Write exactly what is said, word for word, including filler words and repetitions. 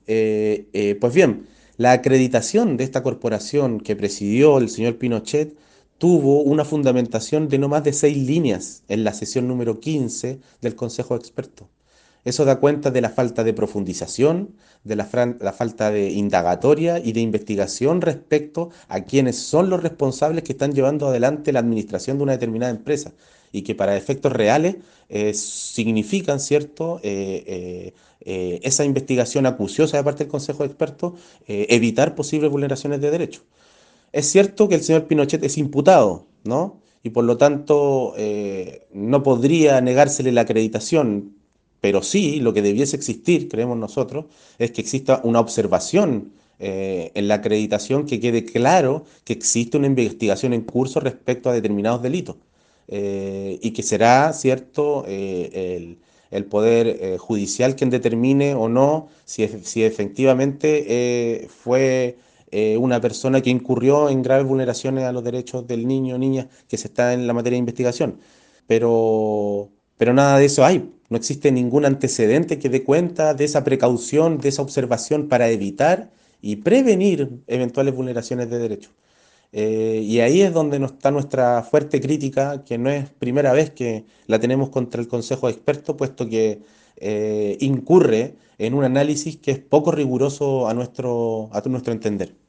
Eh, eh, pues bien, la acreditación de esta corporación que presidió el señor Pinochet tuvo una fundamentación de no más de seis líneas en la sesión número quince del Consejo de Expertos. Eso da cuenta de la falta de profundización, de la, fran- la falta de indagatoria y de investigación respecto a quienes son los responsables que están llevando adelante la administración de una determinada empresa y que para efectos reales eh, significan, ¿cierto?, eh, eh, eh, esa investigación acuciosa de parte del Consejo de Expertos, eh, evitar posibles vulneraciones de derechos. Es cierto que el señor Pinochet es imputado, ¿no? Y por lo tanto eh, no podría negársele la acreditación, pero sí lo que debiese existir, creemos nosotros, es que exista una observación eh, en la acreditación que quede claro que existe una investigación en curso respecto a determinados delitos eh, y que será, cierto, eh, el, el Poder eh, Judicial quien determine o no si, si efectivamente eh, fue eh, una persona que incurrió en graves vulneraciones a los derechos del niño o niña que se está en la materia de investigación. Pero, pero nada de eso hay. No existe ningún antecedente que dé cuenta de esa precaución, de esa observación para evitar y prevenir eventuales vulneraciones de derechos. Eh, y ahí es donde nos está nuestra fuerte crítica, que no es primera vez que la tenemos contra el Consejo de Expertos, puesto que eh, incurre en un análisis que es poco riguroso a nuestro, a nuestro entender.